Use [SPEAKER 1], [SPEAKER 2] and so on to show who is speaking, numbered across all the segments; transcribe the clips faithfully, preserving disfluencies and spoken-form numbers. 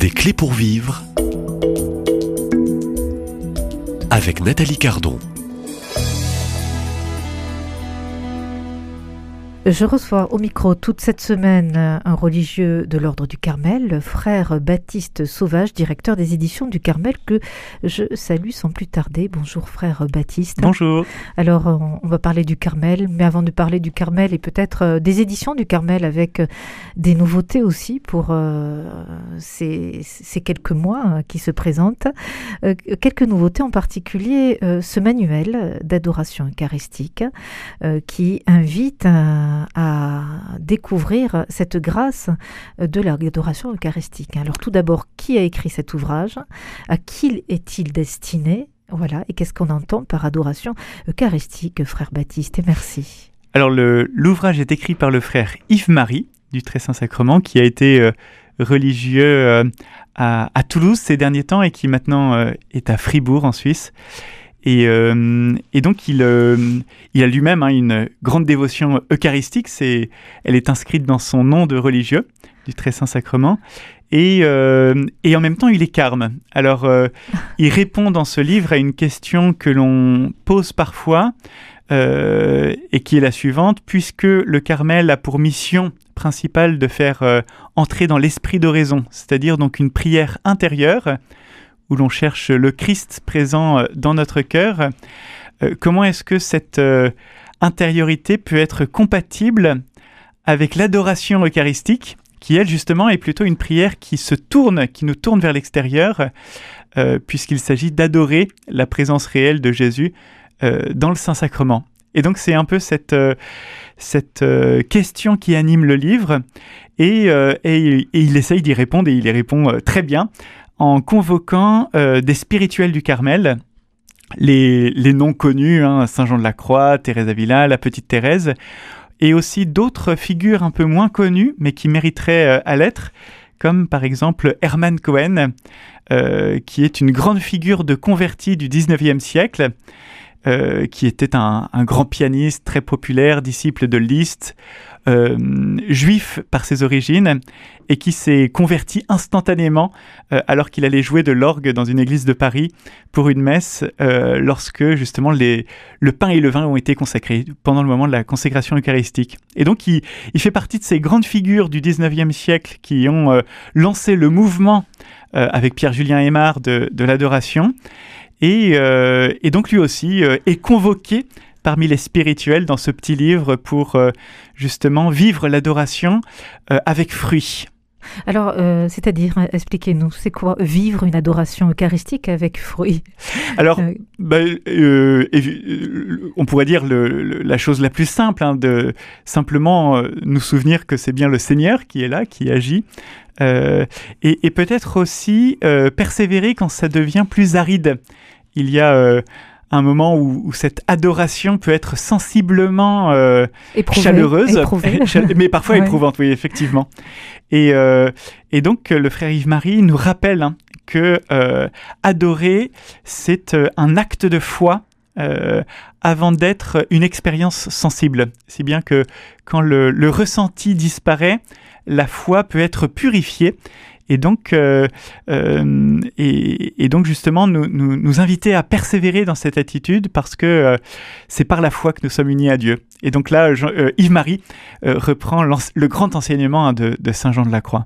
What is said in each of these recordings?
[SPEAKER 1] Des clés pour vivre avec Nathalie Cardon.
[SPEAKER 2] Je reçois au micro toute cette semaine un religieux de l'ordre du Carmel, le frère Baptiste Sauvage, directeur des éditions du Carmel, que je salue sans plus tarder. Bonjour frère Baptiste.
[SPEAKER 3] Bonjour.
[SPEAKER 2] Alors on va parler du Carmel, mais avant de parler du Carmel et peut-être des éditions du Carmel avec des nouveautés aussi pour euh, ces, ces quelques mois qui se présentent. Euh, quelques nouveautés en particulier, euh, ce manuel d'adoration eucharistique euh, qui invite à à découvrir cette grâce de l'adoration eucharistique. Alors tout d'abord, qui a écrit cet ouvrage? À qui est-il destiné? Voilà, et qu'est-ce qu'on entend par adoration eucharistique, frère Baptiste? Et merci.
[SPEAKER 3] Alors le, l'ouvrage est écrit par le frère Yves-Marie du Très Saint-Sacrement, qui a été euh, religieux euh, à, à Toulouse ces derniers temps et qui maintenant euh, est à Fribourg en Suisse. Et, euh, et donc, il, euh, il a lui-même hein, une grande dévotion eucharistique. C'est, elle est inscrite dans son nom de religieux, du Très Saint-Sacrement. Et, euh, et en même temps, il est carme. Alors, euh, il répond dans ce livre à une question que l'on pose parfois, euh, et qui est la suivante. Puisque le Carmel a pour mission principale de faire euh, entrer dans l'esprit d'oraison, c'est-à-dire donc une prière intérieure, où l'on cherche le Christ présent dans notre cœur. Euh, comment est-ce que cette euh, intériorité peut être compatible avec l'adoration eucharistique, qui elle justement est plutôt une prière qui se tourne, qui nous tourne vers l'extérieur, euh, puisqu'il s'agit d'adorer la présence réelle de Jésus euh, dans le Saint-Sacrement. Et donc c'est un peu cette, euh, cette euh, question qui anime le livre, et, euh, et, et il essaye d'y répondre, et il y répond euh, très bien, en convoquant euh, des spirituels du Carmel, les, les noms connus, hein, Saint Jean de la Croix, Thérèse d'Avila, la petite Thérèse, et aussi d'autres figures un peu moins connues, mais qui mériteraient euh, à l'être, comme par exemple Hermann Cohen, euh, qui est une grande figure de converti du dix-neuvième siècle, euh, qui était un, un grand pianiste très populaire, disciple de Liszt, Euh, juif par ses origines, et qui s'est converti instantanément euh, alors qu'il allait jouer de l'orgue dans une église de Paris pour une messe euh, lorsque justement les, le pain et le vin ont été consacrés pendant le moment de la consécration eucharistique. Et donc il, il fait partie de ces grandes figures du dix-neuvième siècle qui ont euh, lancé le mouvement euh, avec Pierre-Julien Aymar de, de l'adoration, et, euh, et donc lui aussi euh, est convoqué parmi les spirituels dans ce petit livre pour euh, justement vivre l'adoration euh, avec fruit.
[SPEAKER 2] Alors, euh, c'est-à-dire, expliquez-nous, c'est quoi vivre une adoration eucharistique avec fruit?
[SPEAKER 3] Alors,
[SPEAKER 2] euh...
[SPEAKER 3] bah, euh, euh, on pourrait dire le, le, la chose la plus simple, hein, de simplement euh, nous souvenir que c'est bien le Seigneur qui est là, qui agit, euh, et, et peut-être aussi euh, persévérer quand ça devient plus aride. Il y a euh, un moment où, où cette adoration peut être sensiblement euh,
[SPEAKER 2] Éprouvée,
[SPEAKER 3] chaleureuse,
[SPEAKER 2] éprouvée.
[SPEAKER 3] mais parfois ouais. éprouvante, oui, effectivement. Et, euh, et donc, le frère Yves-Marie nous rappelle hein, que euh, adorer, c'est euh, un acte de foi euh, avant d'être une expérience sensible. Si bien que quand le, le ressenti disparaît, la foi peut être purifiée. Et donc, euh, euh, et, et donc justement, nous, nous, nous inviter à persévérer dans cette attitude parce que euh, c'est par la foi que nous sommes unis à Dieu. Et donc là, Jean, euh, Yves-Marie euh, reprend le grand enseignement hein, de, de Saint Jean de la Croix.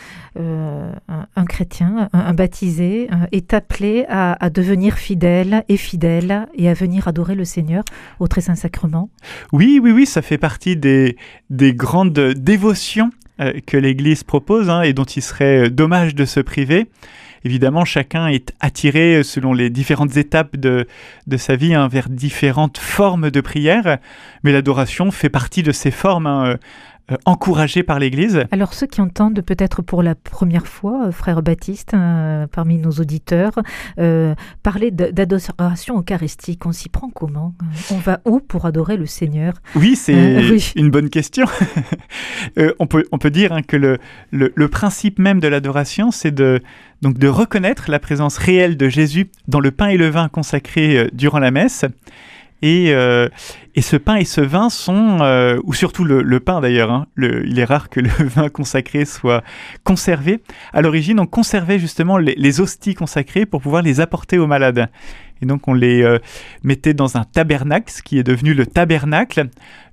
[SPEAKER 2] Euh, un, un chrétien, un, un baptisé, euh, est appelé à, à devenir fidèle et fidèle et à venir adorer le Seigneur au Très Saint-Sacrement.
[SPEAKER 3] Oui, oui, oui, ça fait partie des, des grandes dévotions euh, que l'Église propose hein, et dont il serait dommage de se priver. Évidemment, chacun est attiré selon les différentes étapes de, de sa vie hein, vers différentes formes de prière, mais l'adoration fait partie de ces formes hein, euh, encouragées par l'Église.
[SPEAKER 2] Alors ceux qui entendent peut-être pour la première fois, euh, frère Baptiste, euh, parmi nos auditeurs, euh, parler de, d'adoration eucharistique, on s'y prend comment? On va où pour adorer le Seigneur?
[SPEAKER 3] Oui, c'est euh, oui. une bonne question. euh, on, peut, on peut dire hein, que le, le, le principe même de l'adoration, c'est de, donc de reconnaître la présence réelle de Jésus dans le pain et le vin consacrés euh, durant la messe. Et, euh, et ce pain et ce vin sont, euh, ou surtout le, le pain d'ailleurs, hein, le, il est rare que le vin consacré soit conservé. À l'origine, on conservait justement les, les hosties consacrées pour pouvoir les apporter aux malades. Et donc on les euh, mettait dans un tabernacle, ce qui est devenu le tabernacle,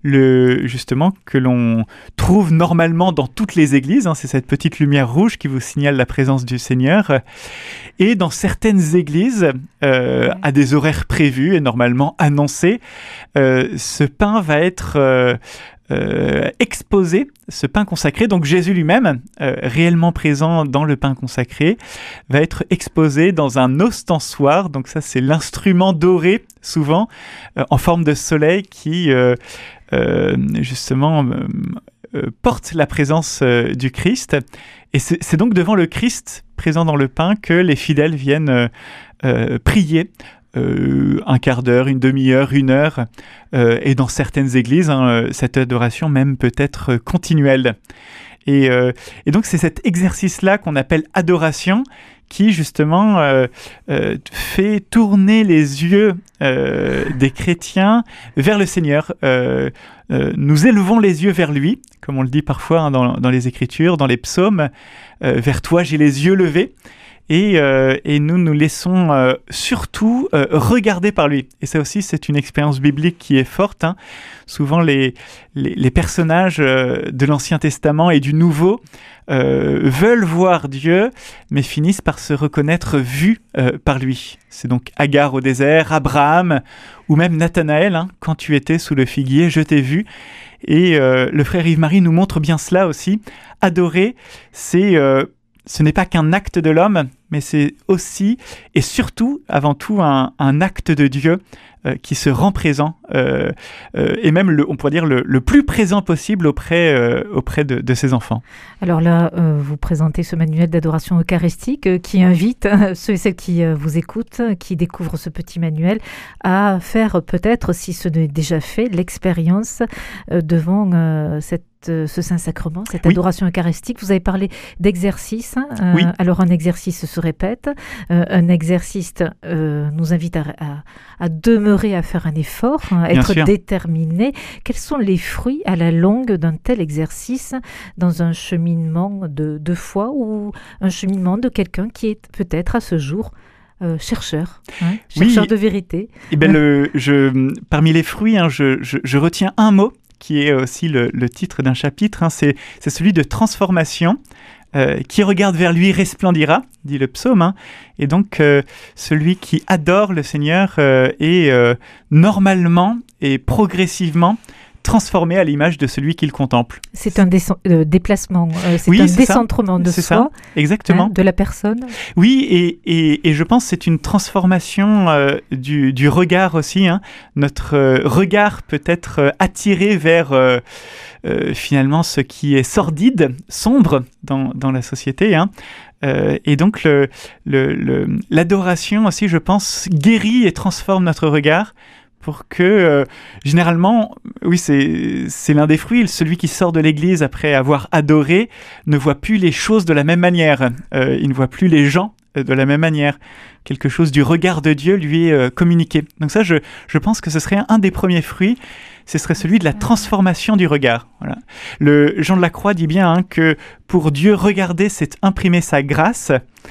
[SPEAKER 3] le, justement que l'on trouve normalement dans toutes les églises. Hein, c'est cette petite lumière rouge qui vous signale la présence du Seigneur. Et dans certaines églises, euh, à des horaires prévus et normalement annoncés, euh, ce pain va être euh, euh, exposé, ce pain consacré. Donc Jésus lui-même, euh, réellement présent dans le pain consacré, va être exposé dans un ostensoir. Donc ça, c'est l'instrument doré, souvent, euh, en forme de soleil qui, euh, euh, justement, euh, euh, porte la présence euh, du Christ. Et c'est, c'est donc devant le Christ présent dans le pain que les fidèles viennent euh, euh, prier. Euh, un quart d'heure, une demi-heure, une heure, euh, et dans certaines églises, hein, cette adoration même peut être continuelle. Et, euh, et donc c'est cet exercice-là qu'on appelle adoration, qui justement euh, euh, fait tourner les yeux euh, des chrétiens vers le Seigneur. Euh, euh, nous élevons les yeux vers lui, comme on le dit parfois hein, dans, dans les Écritures, dans les psaumes, euh, vers toi j'ai les yeux levés. Et, euh, et nous nous laissons euh, surtout euh, regarder par lui. Et ça aussi, c'est une expérience biblique qui est forte. Hein. Souvent, les, les, les personnages euh, de l'Ancien Testament et du Nouveau euh, veulent voir Dieu, mais finissent par se reconnaître vus euh, par lui. C'est donc Agar au désert, Abraham, ou même Nathanaël, hein, quand tu étais sous le figuier, je t'ai vu. Et euh, le frère Yves-Marie nous montre bien cela aussi. Adorer, c'est... Euh, Ce n'est pas qu'un acte de l'homme, mais c'est aussi et surtout, avant tout, un, un acte de Dieu euh, qui se rend présent, euh, euh, et même, le, on pourrait dire, le, le plus présent possible auprès, euh, auprès de, de ses enfants.
[SPEAKER 2] Alors là, euh, vous présentez ce manuel d'adoration eucharistique euh, qui invite euh, ceux et celles qui euh, vous écoutent, qui découvrent ce petit manuel, à faire peut-être, si ce n'est déjà fait, l'expérience euh, devant euh, cette ce Saint-Sacrement, cette oui. adoration eucharistique. Vous avez parlé d'exercice. Euh,
[SPEAKER 3] oui.
[SPEAKER 2] Alors, un exercice se répète. Euh, un exercice euh, nous invite à, à, à demeurer, à faire un effort, à être déterminé. Quels sont les fruits à la longue d'un tel exercice dans un cheminement de, de foi ou un cheminement de quelqu'un qui est peut-être à ce jour Euh, chercheur, hein, chercheur
[SPEAKER 3] oui.
[SPEAKER 2] de vérité.
[SPEAKER 3] Eh ben le, je, parmi les fruits, hein, je, je, je retiens un mot qui est aussi le, le titre d'un chapitre, hein, c'est, c'est celui de transformation. Euh, qui regarde vers lui resplendira, dit le psaume. Hein. Et donc, euh, celui qui adore le Seigneur euh, est euh, normalement et progressivement transformé à l'image de celui qu'il contemple.
[SPEAKER 2] C'est un décen- euh, déplacement, euh, c'est
[SPEAKER 3] oui,
[SPEAKER 2] un
[SPEAKER 3] c'est
[SPEAKER 2] décentrement
[SPEAKER 3] ça.
[SPEAKER 2] de
[SPEAKER 3] c'est
[SPEAKER 2] soi,
[SPEAKER 3] ça. Exactement.
[SPEAKER 2] Hein, de la personne.
[SPEAKER 3] Oui, et, et, et je pense que c'est une transformation euh, du, du regard aussi. Hein. Notre euh, regard peut être euh, attiré vers euh, euh, finalement ce qui est sordide, sombre dans, dans la société. Hein. Euh, et donc le, le, le, l'adoration aussi, je pense, guérit et transforme notre regard. Pour que, euh, généralement, oui, c'est, c'est l'un des fruits, celui qui sort de l'église après avoir adoré ne voit plus les choses de la même manière, euh, il ne voit plus les gens de la même manière. Quelque chose du regard de Dieu lui est euh, communiqué. Donc ça, je, je pense que ce serait un, un des premiers fruits, ce serait celui de la transformation du regard. Voilà. Le Jean de la Croix dit bien hein, que pour Dieu, regarder, c'est imprimer sa grâce,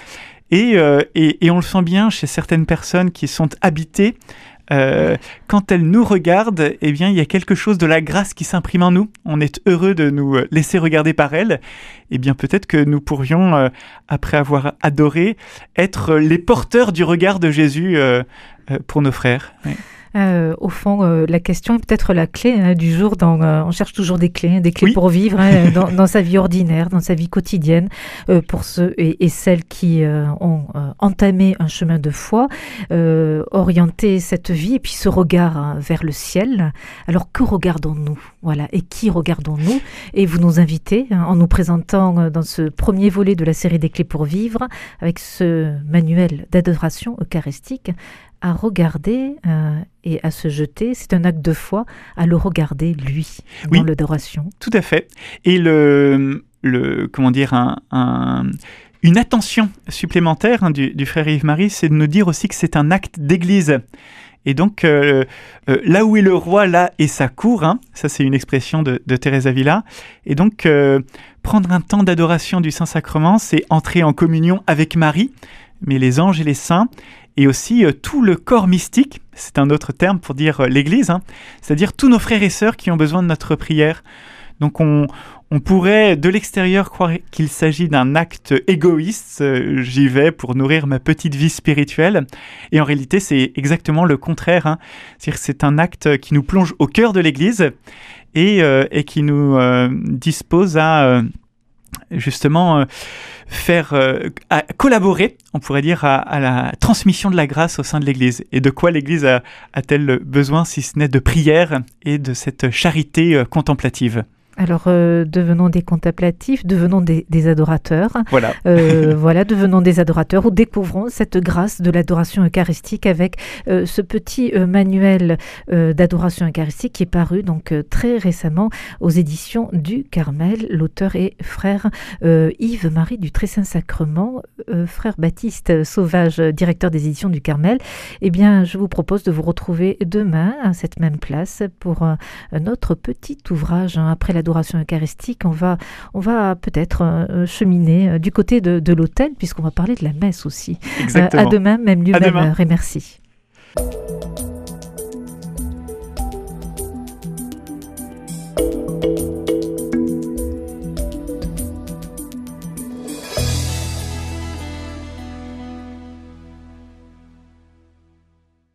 [SPEAKER 3] et, euh, et, et on le sent bien chez certaines personnes qui sont habitées. Euh, quand elle nous regarde, eh bien, il y a quelque chose de la grâce qui s'imprime en nous. On est heureux de nous laisser regarder par elle. Eh bien, peut-être que nous pourrions, euh, après avoir adoré, être les porteurs du regard de Jésus euh, euh, pour nos frères. Oui.
[SPEAKER 2] Euh, au fond, euh, la question est peut-être la clé hein, du jour. Dans, euh, on cherche toujours des clés, hein, des clés oui. pour vivre hein, dans, dans sa vie ordinaire, dans sa vie quotidienne, euh, pour ceux et, et celles qui euh, ont euh, entamé un chemin de foi, euh, orienter cette vie et puis ce regard hein, vers le ciel. Alors, que regardons-nous ? Voilà, et qui regardons-nous ? Et vous nous invitez hein, en nous présentant euh, dans ce premier volet de la série des clés pour vivre, avec ce manuel d'adoration eucharistique, à regarder euh, et à se jeter, c'est un acte de foi, à le regarder lui,
[SPEAKER 3] oui,
[SPEAKER 2] dans l'adoration.
[SPEAKER 3] Tout à fait. Et le, le comment dire, un, un, une attention supplémentaire hein, du, du frère Yves-Marie, c'est de nous dire aussi que c'est un acte d'église. Et donc, euh, euh, là où est le roi, là est sa cour. Hein. Ça, c'est une expression de, de Thérèse Avila. Et donc, euh, prendre un temps d'adoration du Saint-Sacrement, c'est entrer en communion avec Marie, mais les anges et les saints, et aussi euh, tout le corps mystique, c'est un autre terme pour dire euh, l'Église, hein, c'est-à-dire tous nos frères et sœurs qui ont besoin de notre prière. Donc on, on pourrait de l'extérieur croire qu'il s'agit d'un acte égoïste, euh, j'y vais pour nourrir ma petite vie spirituelle, et en réalité c'est exactement le contraire, hein. C'est-à-dire que c'est un acte qui nous plonge au cœur de l'Église et, euh, et qui nous euh, dispose à... Euh, justement euh, faire euh, à collaborer, on pourrait dire, à, à la transmission de la grâce au sein de l'Église. Et de quoi l'Église a, a-t-elle besoin, si ce n'est de prière et de cette charité euh, contemplative?
[SPEAKER 2] Alors, euh, devenons des contemplatifs, devenons des, des adorateurs.
[SPEAKER 3] Voilà.
[SPEAKER 2] Euh, voilà, devenons des adorateurs ou découvrons cette grâce de l'adoration eucharistique avec euh, ce petit euh, manuel euh, d'adoration eucharistique qui est paru donc euh, très récemment aux éditions du Carmel. L'auteur est frère euh, Yves-Marie du Très Saint-Sacrement, euh, frère Baptiste Sauvage, directeur des éditions du Carmel. Eh bien, je vous propose de vous retrouver demain à cette même place pour euh, notre petit ouvrage hein, après la adoration eucharistique, on va, on va peut-être euh, cheminer euh, du côté de, de l'autel, puisqu'on va parler de la messe aussi.
[SPEAKER 3] Exactement.
[SPEAKER 2] Euh, à demain, même lieu,
[SPEAKER 3] à
[SPEAKER 2] même
[SPEAKER 3] demain.
[SPEAKER 2] heure, et merci.